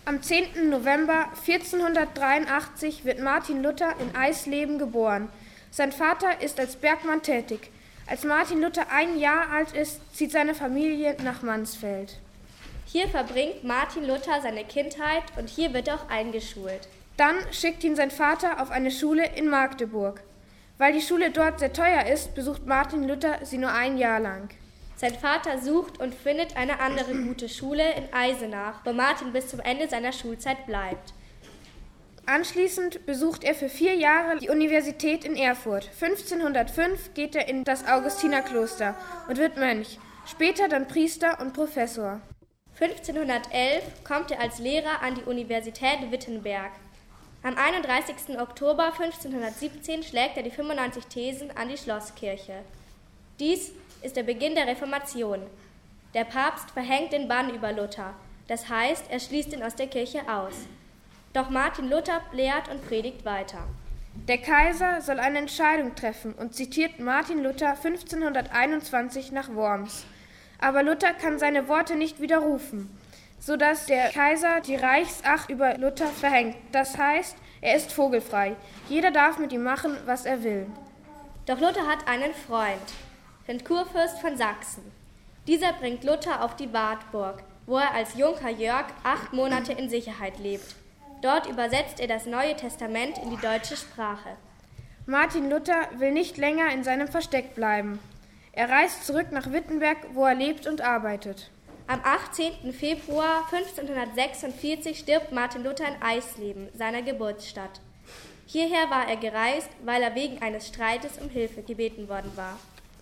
Am 10. November 1483 wird Martin Luther in Eisleben geboren. Sein Vater ist als Bergmann tätig. Als Martin Luther 1 Jahr alt ist, zieht seine Familie nach Mansfeld. Hier verbringt Martin Luther seine Kindheit und hier wird er auch eingeschult. Dann schickt ihn sein Vater auf eine Schule in Magdeburg. Weil die Schule dort sehr teuer ist, besucht Martin Luther sie nur 1 Jahr lang. Sein Vater sucht und findet eine andere gute Schule in Eisenach, wo Martin bis zum Ende seiner Schulzeit bleibt. Anschließend besucht er für 4 Jahre die Universität in Erfurt. 1505 geht er in das Augustinerkloster und wird Mönch, später dann Priester und Professor. 1511 kommt er als Lehrer an die Universität Wittenberg. Am 31. Oktober 1517 schlägt er die 95 Thesen an die Schlosskirche. Dies ist der Beginn der Reformation. Der Papst verhängt den Bann über Luther, das heißt, er schließt ihn aus der Kirche aus. Doch Martin Luther lehrt und predigt weiter. Der Kaiser soll eine Entscheidung treffen und zitiert Martin Luther 1521 nach Worms. Aber Luther kann seine Worte nicht widerrufen, sodass der Kaiser die Reichsacht über Luther verhängt. Das heißt, er ist vogelfrei. Jeder darf mit ihm machen, was er will. Doch Luther hat einen Freund, den Kurfürst von Sachsen. Dieser bringt Luther auf die Wartburg, wo er als Junker Jörg 8 Monate in Sicherheit lebt. Dort übersetzt er das Neue Testament in die deutsche Sprache. Martin Luther will nicht länger in seinem Versteck bleiben. Er reist zurück nach Wittenberg, wo er lebt und arbeitet. Am 18. Februar 1546 stirbt Martin Luther in Eisleben, seiner Geburtsstadt. Hierher war er gereist, weil er wegen eines Streites um Hilfe gebeten worden war.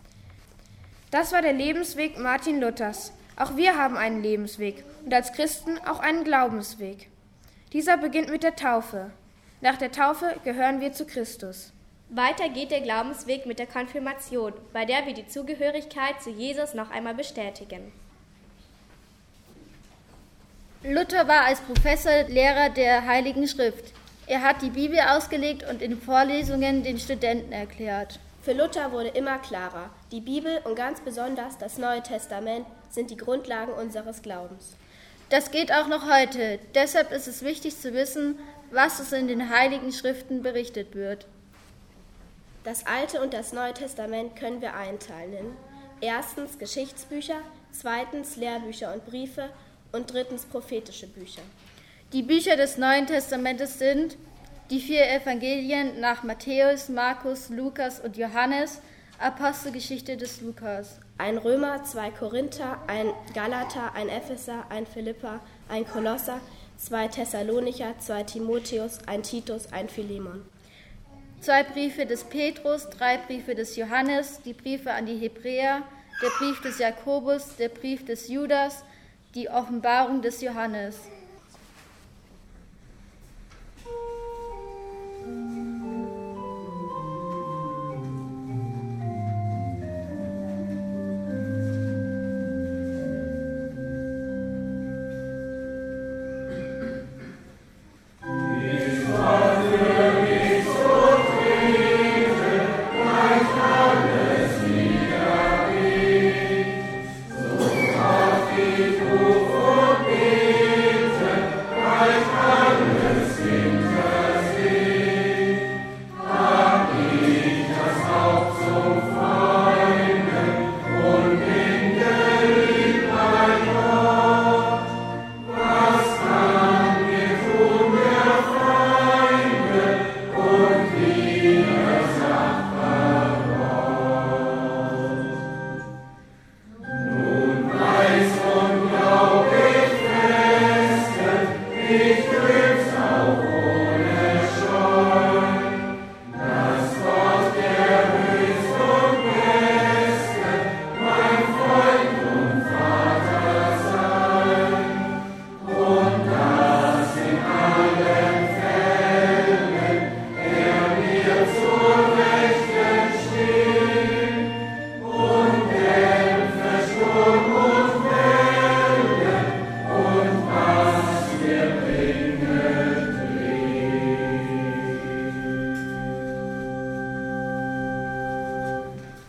Das war der Lebensweg Martin Luthers. Auch wir haben einen Lebensweg und als Christen auch einen Glaubensweg. Dieser beginnt mit der Taufe. Nach der Taufe gehören wir zu Christus. Weiter geht der Glaubensweg mit der Konfirmation, bei der wir die Zugehörigkeit zu Jesus noch einmal bestätigen. Luther war als Professor Lehrer der Heiligen Schrift. Er hat die Bibel ausgelegt und in Vorlesungen den Studenten erklärt. Für Luther wurde immer klarer, die Bibel und ganz besonders das Neue Testament sind die Grundlagen unseres Glaubens. Das geht auch noch heute. Deshalb ist es wichtig zu wissen, was es in den Heiligen Schriften berichtet wird. Das Alte und das Neue Testament können wir einteilen in 1. Geschichtsbücher, 2. Lehrbücher und Briefe und 3. prophetische Bücher. Die Bücher des Neuen Testamentes sind die 4 Evangelien nach Matthäus, Markus, Lukas und Johannes, Apostelgeschichte des Lukas. Ein Römer, 2 Korinther, ein Galater, ein Epheser, ein Philipper, ein Kolosser, 2 Thessalonicher, 2 Timotheus, ein Titus, ein Philemon. 2 Briefe des Petrus, 3 Briefe des Johannes, die Briefe an die Hebräer, der Brief des Jakobus, der Brief des Judas, die Offenbarung des Johannes.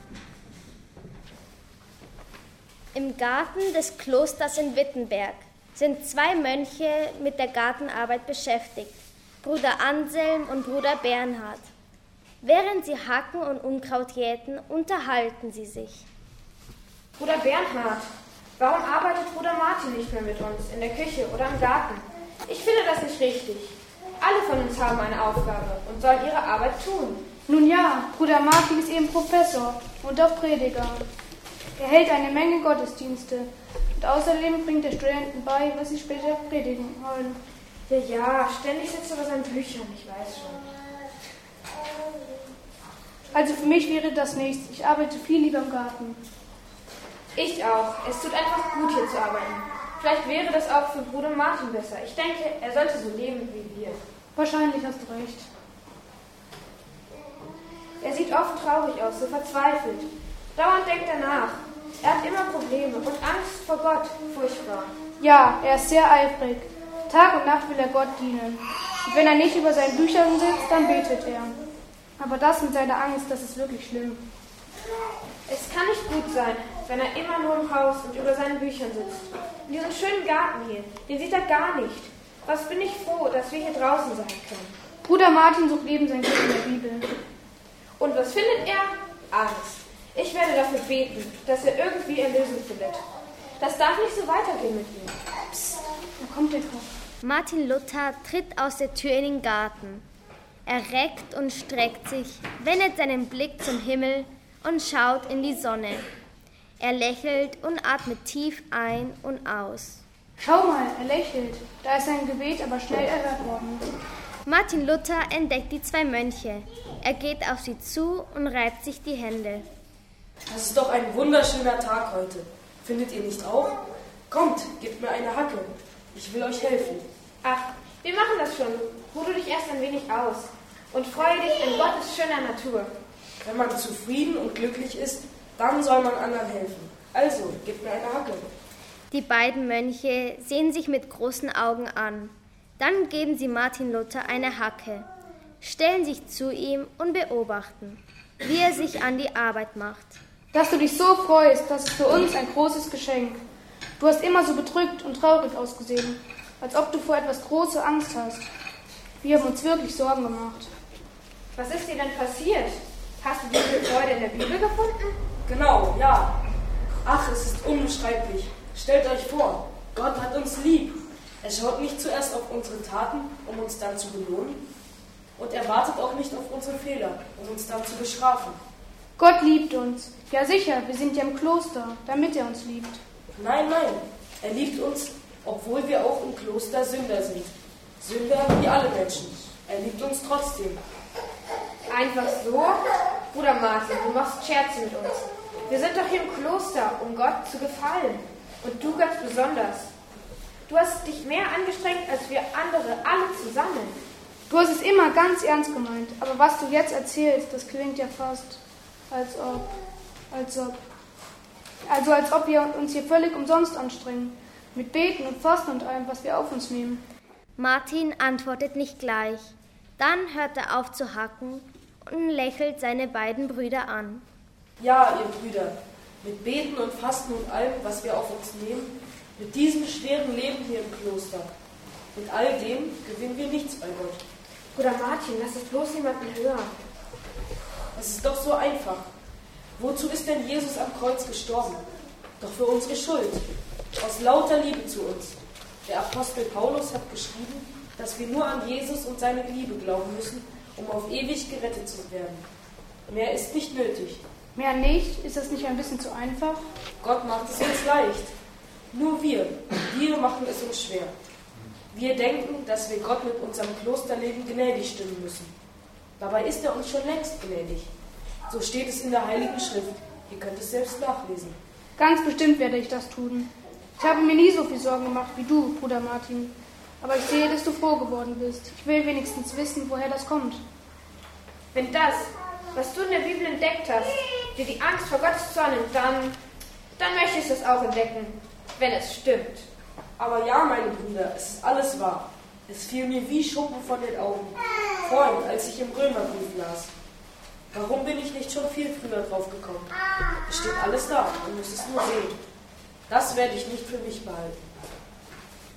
Im Garten des Klosters in Wittenberg sind zwei Mönche mit der Gartenarbeit beschäftigt, Bruder Anselm und Bruder Bernhard. Während sie hacken und Unkraut jäten, unterhalten sie sich. Bruder Bernhard, warum arbeitet Bruder Martin nicht mehr mit uns in der Küche oder im Garten? Ich finde das nicht richtig. Alle von uns haben eine Aufgabe und sollen ihre Arbeit tun. Nun ja, Bruder Martin ist eben Professor und auch Prediger. Er hält eine Menge Gottesdienste und außerdem bringt er Studenten bei, was sie später predigen wollen. Ja, ständig sitzt er bei seinen Büchern, ich weiß schon. Also für mich wäre das nichts. Ich arbeite viel lieber im Garten. Ich auch. Es tut einfach gut, hier zu arbeiten. Vielleicht wäre das auch für Bruder Martin besser. Ich denke, er sollte so leben wie wir. Wahrscheinlich hast du recht. Er sieht oft traurig aus, so verzweifelt. Dauernd denkt er nach. Er hat immer Probleme und Angst vor Gott, furchtbar. Ja, er ist sehr eifrig. Tag und Nacht will er Gott dienen. Und wenn er nicht über seinen Büchern sitzt, dann betet er. Aber das mit seiner Angst, das ist wirklich schlimm. Es kann nicht gut sein, wenn er immer nur im Haus und über seinen Büchern sitzt. In diesem schönen Garten hier, den sieht er gar nicht. Was bin ich froh, dass wir hier draußen sein können. Bruder Martin sucht eben sein Glück in der Bibel. Und was findet er? Angst. Ich werde dafür beten, dass er irgendwie Erlösung findet. Das darf nicht so weitergehen mit ihm. Psst, da kommt der drauf. Martin Luther tritt aus der Tür in den Garten. Er reckt und streckt sich, wendet seinen Blick zum Himmel und schaut in die Sonne. Er lächelt und atmet tief ein und aus. Schau mal, er lächelt. Da ist sein Gebet aber schnell erhört worden. Martin Luther entdeckt die zwei Mönche. Er geht auf sie zu und reibt sich die Hände. Das ist doch ein wunderschöner Tag heute. Findet ihr nicht auch? Kommt, gebt mir eine Hacke. Ich will euch helfen. Ach, wir machen das schon. Ruh du dich erst ein wenig aus und freue dich in Gottes schöner Natur. Wenn man zufrieden und glücklich ist, dann soll man anderen helfen. Also, gebt mir eine Hacke. Die beiden Mönche sehen sich mit großen Augen an. Dann geben sie Martin Luther eine Hacke, stellen sich zu ihm und beobachten, wie er sich an die Arbeit macht. Dass du dich so freust, das ist für uns ein großes Geschenk. Du hast immer so bedrückt und traurig ausgesehen, als ob du vor etwas große Angst hast. Wir haben uns wirklich Sorgen gemacht. Was ist dir denn passiert? Hast du diese Freude in der Bibel gefunden? Genau, ja. Ach, es ist unbeschreiblich. Stellt euch vor, Gott hat uns lieb. Er schaut nicht zuerst auf unsere Taten, um uns dann zu belohnen. Und er wartet auch nicht auf unsere Fehler, um uns dann zu bestrafen. Gott liebt uns. Ja sicher, wir sind ja im Kloster, damit er uns liebt. Nein, nein, er liebt uns, obwohl wir auch im Kloster Sünder sind. Sünder wie alle Menschen. Er liebt uns trotzdem. Einfach so? Bruder Martin, du machst Scherze mit uns. Wir sind doch hier im Kloster, um Gott zu gefallen. Und du ganz besonders. Du hast dich mehr angestrengt als wir andere, alle zusammen. Du hast es immer ganz ernst gemeint, aber was du jetzt erzählst, das klingt ja fast, als ob wir uns hier völlig umsonst anstrengen. Mit Beten und Fasten und allem, was wir auf uns nehmen. Martin antwortet nicht gleich. Dann hört er auf zu hacken und lächelt seine beiden Brüder an. Ja, ihr Brüder, mit Beten und Fasten und allem, was wir auf uns nehmen, mit diesem schweren Leben hier im Kloster, mit all dem gewinnen wir nichts bei Gott. Bruder Martin, lass es bloß niemanden hören. Es ist doch so einfach. Wozu ist denn Jesus am Kreuz gestorben? Doch für unsere Schuld, aus lauter Liebe zu uns. Der Apostel Paulus hat geschrieben, dass wir nur an Jesus und seine Liebe glauben müssen, um auf ewig gerettet zu werden. Mehr ist nicht nötig. Mehr nicht? Ist das nicht ein bisschen zu einfach? Gott macht es uns leicht. Nur wir machen es uns schwer. Wir denken, dass wir Gott mit unserem Klosterleben gnädig stimmen müssen. Dabei ist er uns schon längst gnädig. So steht es in der Heiligen Schrift. Ihr könnt es selbst nachlesen. Ganz bestimmt werde ich das tun. Ich habe mir nie so viel Sorgen gemacht wie du, Bruder Martin. Aber ich sehe, dass du froh geworden bist. Ich will wenigstens wissen, woher das kommt. Wenn das, was du in der Bibel entdeckt hast, dir die Angst vor Gottes Zorn nimmt, dann möchtest du es auch entdecken, wenn es stimmt. Aber ja, meine Brüder, es ist alles wahr. Es fiel mir wie Schuppen von den Augen. Vorhin, als ich im Römerbrief las. Warum bin ich nicht schon viel früher drauf gekommen? Es steht alles da, man muss es nur sehen. Das werde ich nicht für mich behalten.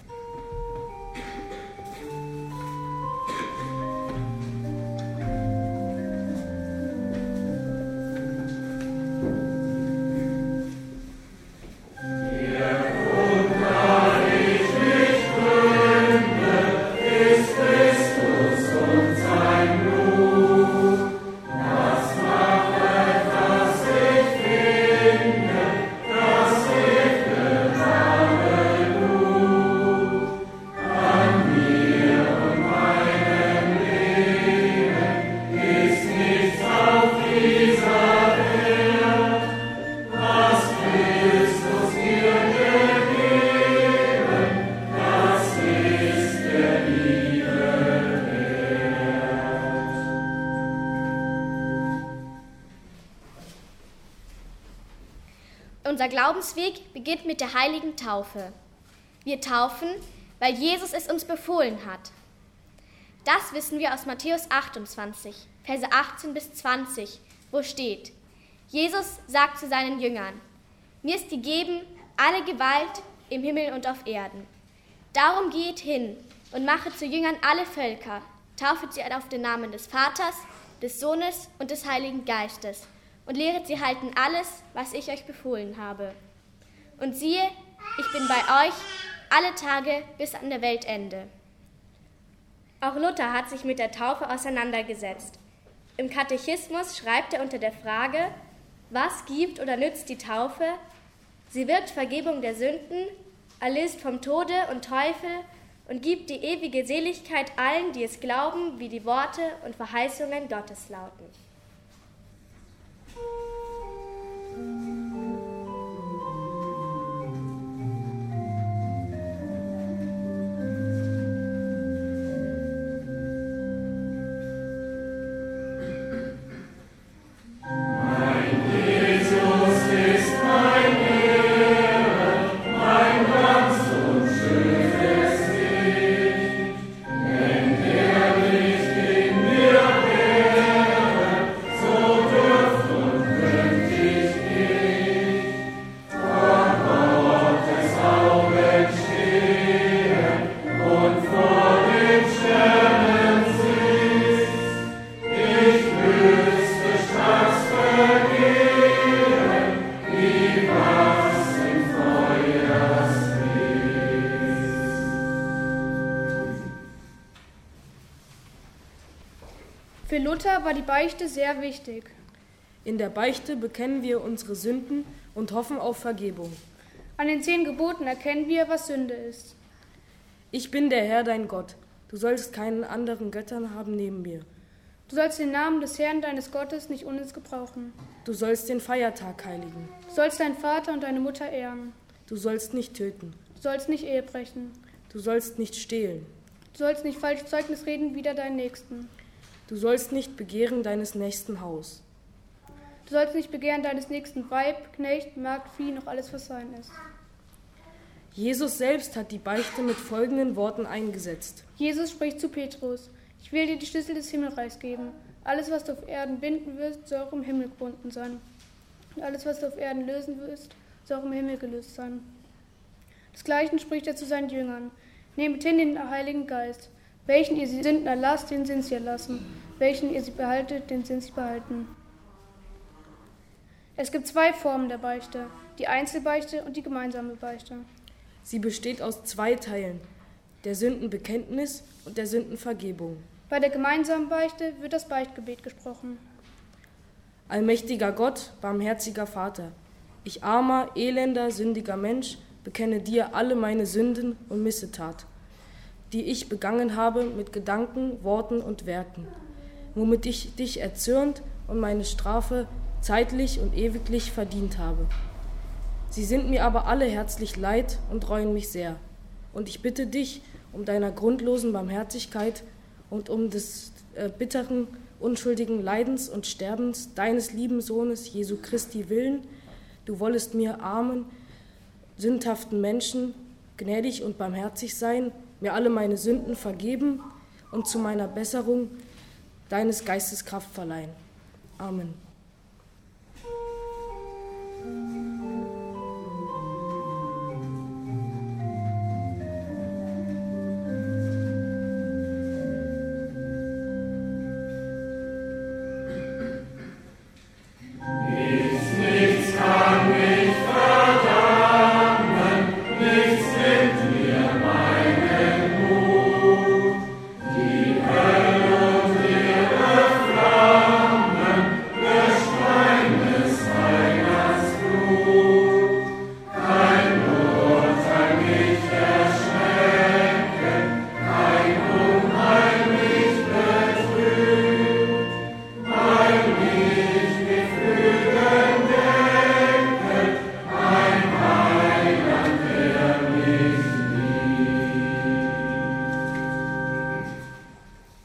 unser Glaubensweg beginnt mit der heiligen Taufe. Wir taufen, weil Jesus es uns befohlen hat. Das wissen wir aus Matthäus 28, Verse 18 bis 20, wo steht: Jesus sagt zu seinen Jüngern: Mir ist gegeben alle Gewalt im Himmel und auf Erden. Darum geht hin und machet zu Jüngern alle Völker, taufet sie auf den Namen des Vaters, des Sohnes und des Heiligen Geistes und lehret sie halten alles, was ich euch befohlen habe. Und siehe, ich bin bei euch alle Tage bis an der Weltende. Auch Luther hat sich mit der Taufe auseinandergesetzt. Im Katechismus schreibt er unter der Frage: Was gibt oder nützt die Taufe? Sie wirkt Vergebung der Sünden, erlöst vom Tode und Teufel und gibt die ewige Seligkeit allen, die es glauben, wie die Worte und Verheißungen Gottes lauten. Für Luther war die Beichte sehr wichtig. In der Beichte bekennen wir unsere Sünden und hoffen auf Vergebung. An den 10 Geboten erkennen wir, was Sünde ist. Ich bin der Herr, dein Gott. Du sollst keinen anderen Göttern haben neben mir. Du sollst den Namen des Herrn, deines Gottes, nicht unnütz gebrauchen. Du sollst den Feiertag heiligen. Du sollst deinen Vater und deine Mutter ehren. Du sollst nicht töten. Du sollst nicht Ehe brechen. Du sollst nicht stehlen. Du sollst nicht falsch Zeugnis reden wider deinen Nächsten. Du sollst nicht begehren deines nächsten Haus. Du sollst nicht begehren deines nächsten Weib, Knecht, Magd, Vieh, noch alles, was sein ist. Jesus selbst hat die Beichte mit folgenden Worten eingesetzt. Jesus spricht zu Petrus: Ich will dir die Schlüssel des Himmelreichs geben. Alles, was du auf Erden binden wirst, soll auch im Himmel gebunden sein. Und alles, was du auf Erden lösen wirst, soll auch im Himmel gelöst sein. Desgleichen spricht er zu seinen Jüngern: Nehmet hin den Heiligen Geist. Welchen ihr sie Sünden erlasst, den sind sie erlassen. Welchen ihr sie behaltet, den sind sie behalten. Es gibt 2 Formen der Beichte: die Einzelbeichte und die gemeinsame Beichte. Sie besteht aus 2 Teilen: der Sündenbekenntnis und der Sündenvergebung. Bei der gemeinsamen Beichte wird das Beichtgebet gesprochen. Allmächtiger Gott, barmherziger Vater, ich armer, elender, sündiger Mensch bekenne dir alle meine Sünden und Missetat, die ich begangen habe mit Gedanken, Worten und Werken, womit ich dich erzürnt und meine Strafe zeitlich und ewiglich verdient habe. Sie sind mir aber alle herzlich leid und reuen mich sehr. Und ich bitte dich um deiner grundlosen Barmherzigkeit und um des bitteren, unschuldigen Leidens und Sterbens deines lieben Sohnes Jesu Christi willen, du wollest mir armen, sündhaften Menschen gnädig und barmherzig sein, mir alle meine Sünden vergeben und zu meiner Besserung deines Geistes Kraft verleihen. Amen.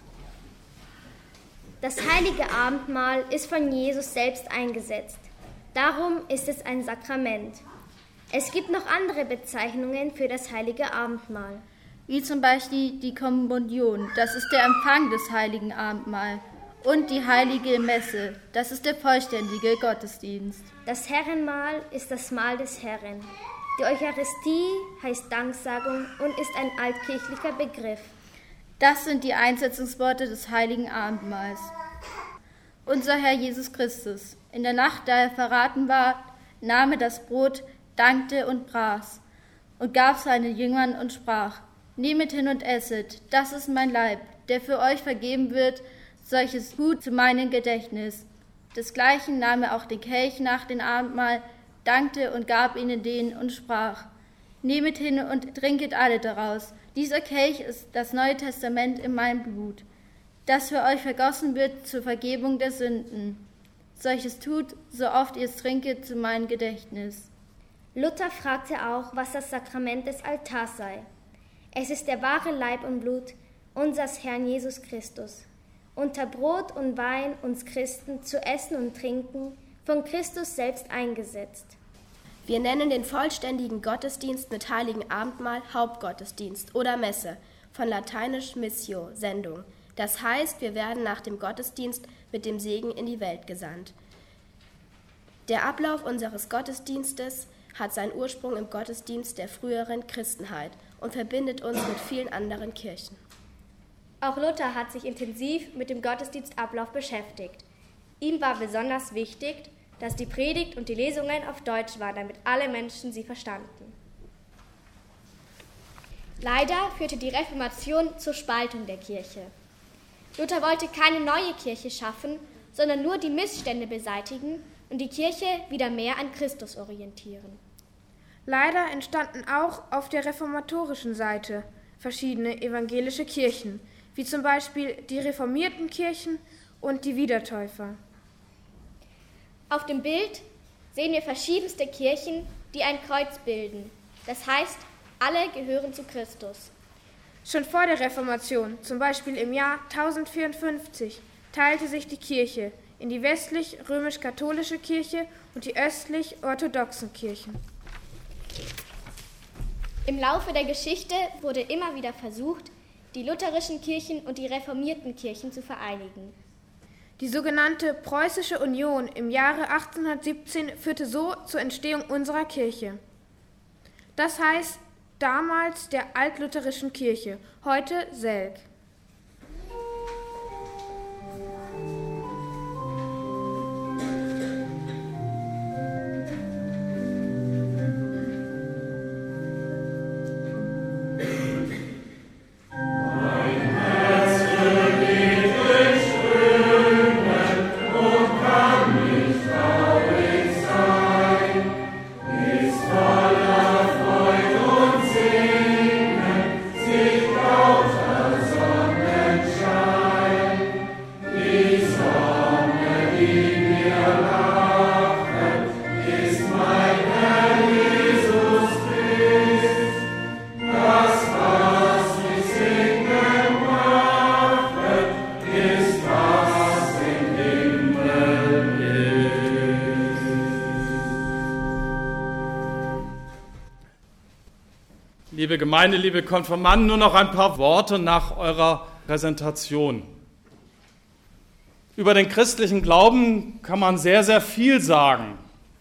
Das heilige Abendmahl ist von Jesus selbst eingesetzt. Darum ist es ein Sakrament. Es gibt noch andere Bezeichnungen für das heilige Abendmahl. Wie zum Beispiel die Kommunion, das ist der Empfang des heiligen Abendmahls. Und die heilige Messe, das ist der vollständige Gottesdienst. Das Herrenmahl ist das Mahl des Herrn. Die Eucharistie heißt Danksagung und ist ein altkirchlicher Begriff. Das sind die Einsetzungsworte des heiligen Abendmahls. Unser Herr Jesus Christus, in der Nacht, da er verraten war, nahm er das Brot, dankte und brach's und gab seinen Jüngern und sprach: Nehmet hin und esset, das ist mein Leib, der für euch vergeben wird, solches Gut zu meinem Gedächtnis. Desgleichen nahm er auch den Kelch nach dem Abendmahl, dankte und gab ihnen den und sprach: Nehmet hin und trinket alle daraus. Dieser Kelch ist das Neue Testament in meinem Blut, das für euch vergossen wird zur Vergebung der Sünden. Solches tut, so oft ihr es trinket, zu meinem Gedächtnis. Luther fragte auch, was das Sakrament des Altars sei. Es ist der wahre Leib und Blut unseres Herrn Jesus Christus. Unter Brot und Wein uns Christen zu essen und trinken, von Christus selbst eingesetzt. Wir nennen den vollständigen Gottesdienst mit heiligen Abendmahl Hauptgottesdienst oder Messe, von lateinisch Missio, Sendung. Das heißt, wir werden nach dem Gottesdienst mit dem Segen in die Welt gesandt. Der Ablauf unseres Gottesdienstes hat seinen Ursprung im Gottesdienst der früheren Christenheit und verbindet uns mit vielen anderen Kirchen. Auch Luther hat sich intensiv mit dem Gottesdienstablauf beschäftigt. Ihm war besonders wichtig, dass die Predigt und die Lesungen auf Deutsch waren, damit alle Menschen sie verstanden. Leider führte die Reformation zur Spaltung der Kirche. Luther wollte keine neue Kirche schaffen, sondern nur die Missstände beseitigen und die Kirche wieder mehr an Christus orientieren. Leider entstanden auch auf der reformatorischen Seite verschiedene evangelische Kirchen, wie zum Beispiel die reformierten Kirchen und die Wiedertäufer. Auf dem Bild sehen wir verschiedenste Kirchen, die ein Kreuz bilden. Das heißt, alle gehören zu Christus. Schon vor der Reformation, zum Beispiel im Jahr 1054, teilte sich die Kirche in die westlich-römisch-katholische Kirche und die östlich-orthodoxen Kirchen. Im Laufe der Geschichte wurde immer wieder versucht, die lutherischen Kirchen und die reformierten Kirchen zu vereinigen. Die sogenannte Preußische Union im Jahre 1817 führte so zur Entstehung unserer Kirche. Das heißt damals der altlutherischen Kirche, heute Selk. Liebe Gemeinde, liebe Konfirmanden, nur noch ein paar Worte nach eurer Präsentation. Über den christlichen Glauben kann man sehr, sehr viel sagen.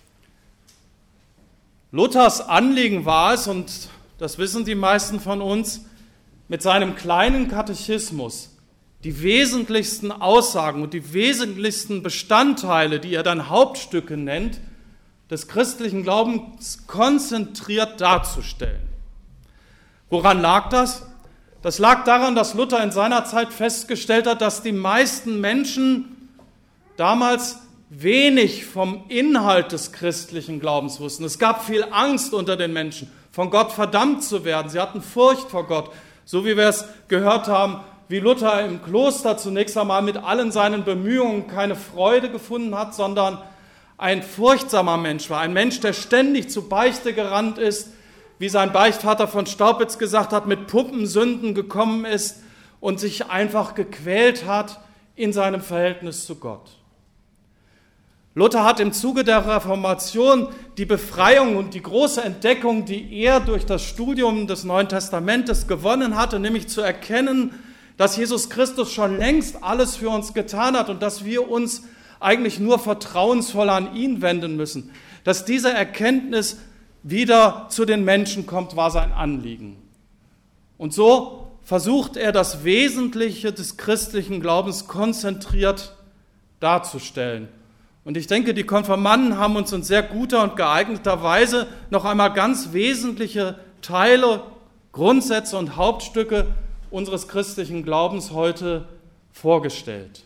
Luthers Anliegen war es, und das wissen die meisten von uns, mit seinem kleinen Katechismus die wesentlichsten Aussagen und die wesentlichsten Bestandteile, die er dann Hauptstücke nennt, des christlichen Glaubens konzentriert darzustellen. Woran lag das? Das lag daran, dass Luther in seiner Zeit festgestellt hat, dass die meisten Menschen damals wenig vom Inhalt des christlichen Glaubens wussten. Es gab viel Angst unter den Menschen, von Gott verdammt zu werden. Sie hatten Furcht vor Gott, so wie wir es gehört haben, wie Luther im Kloster zunächst einmal mit allen seinen Bemühungen keine Freude gefunden hat, sondern ein furchtsamer Mensch war, ein Mensch, der ständig zu Beichte gerannt ist, wie sein Beichtvater von Staupitz gesagt hat, mit Puppensünden gekommen ist und sich einfach gequält hat in seinem Verhältnis zu Gott. Luther hat im Zuge der Reformation die Befreiung und die große Entdeckung, die er durch das Studium des Neuen Testamentes gewonnen hatte, nämlich zu erkennen, dass Jesus Christus schon längst alles für uns getan hat und dass wir uns eigentlich nur vertrauensvoll an ihn wenden müssen. Dass diese Erkenntnis wieder zu den Menschen kommt, war sein Anliegen. Und so versucht er, das Wesentliche des christlichen Glaubens konzentriert darzustellen. Und ich denke, die Konfirmanden haben uns in sehr guter und geeigneter Weise noch einmal ganz wesentliche Teile, Grundsätze und Hauptstücke unseres christlichen Glaubens heute vorgestellt.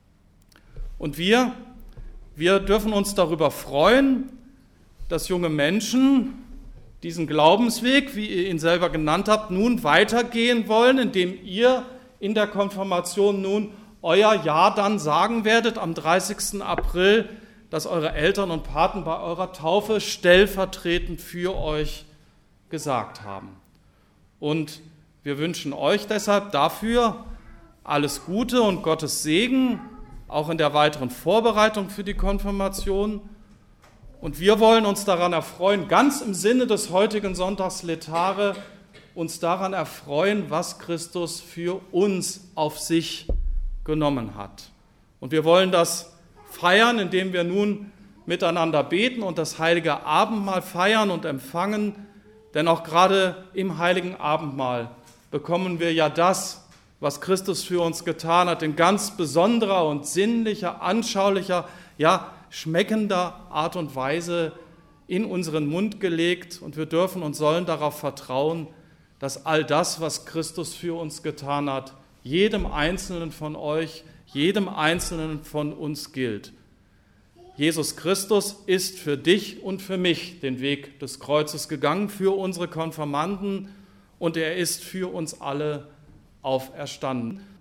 Und wir dürfen uns darüber freuen, dass junge Menschen diesen Glaubensweg, wie ihr ihn selber genannt habt, nun weitergehen wollen, indem ihr in der Konfirmation nun euer Ja dann sagen werdet am 30. April, dass eure Eltern und Paten bei eurer Taufe stellvertretend für euch gesagt haben. Und wir wünschen euch deshalb dafür alles Gute und Gottes Segen, auch in der weiteren Vorbereitung für die Konfirmation. Und wir wollen uns daran erfreuen, ganz im Sinne des heutigen Sonntags Letare, uns daran erfreuen, was Christus für uns auf sich genommen hat. Und wir wollen das feiern, indem wir nun miteinander beten und das heilige Abendmahl feiern und empfangen, denn auch gerade im heiligen Abendmahl bekommen wir ja das, was Christus für uns getan hat, in ganz besonderer und sinnlicher, anschaulicher, ja schmeckender Art und Weise in unseren Mund gelegt, und wir dürfen und sollen darauf vertrauen, dass all das, was Christus für uns getan hat, jedem Einzelnen von euch, jedem Einzelnen von uns gilt. Jesus Christus ist für dich und für mich den Weg des Kreuzes gegangen, für unsere Konfirmanden, und er ist für uns alle auferstanden.